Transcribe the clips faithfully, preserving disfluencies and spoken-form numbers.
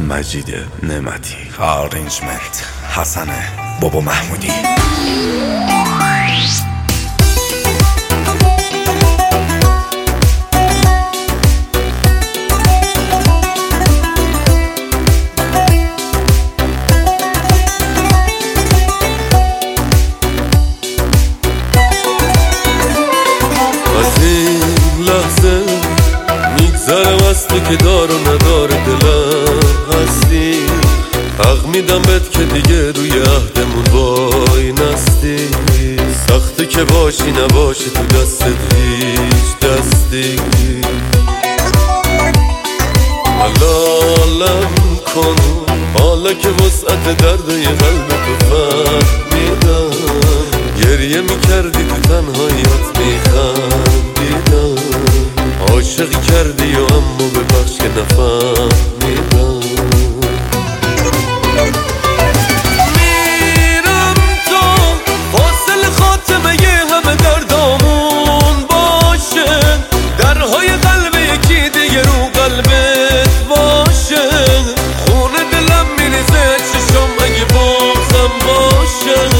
مجید نعمتی. آرنجمنت حسن بابا محمودی. میگذرم از تو که دار و ندار دلم هستی، حق میدم بهت که دیگه روی عهدمون وای نستی. سخته که باشی نباشی تو دستت هیچ دستی. حلالم کن حالا که وسعت درد قلب تو فهمیدم. گریه میکردی تو تنهاییات میخندیدم. عاشقی کردی و اما ببخش که نفهمیدم. میرم تو فاصل خاتمه همه دردامون باشه. درهای قلب یکی دیگه رو قلبت باشه. خونه دلم میریزه چشم اگه بغضم باشه.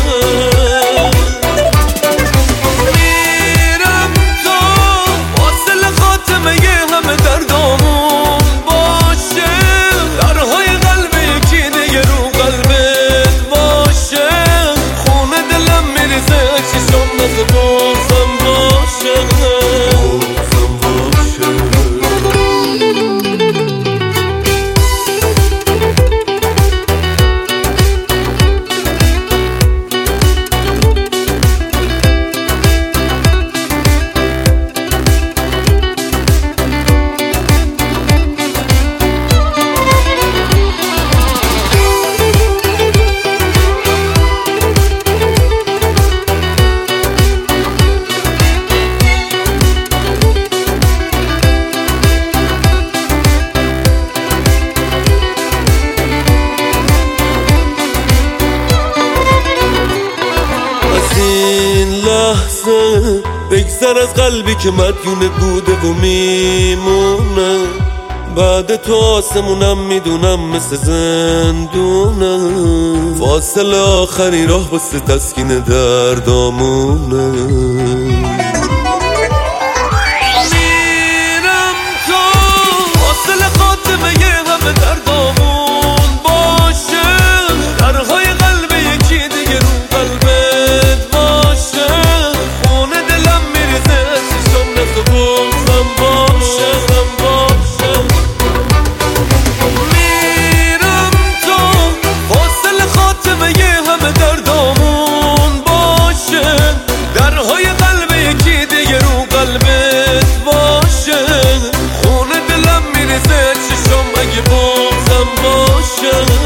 بگذر از قلبی که مدیون بوده و میمونه. بعد تو آسمونم میدونم مثل زندونه. فاصله آخری راه واسه تسکین دردامونه. میرم تو فاصله خاتمه همه دردامون باشه. درهای قلب یکی دیگه رو قلبت باشه. بغضم باشه باشه. میرم تو فاصل خاتمه همه دردامون باشه. درهای قلب یکی دیگه رو قلبت باشه. خونه دلم میریزه چشم اگه بغضم باشه.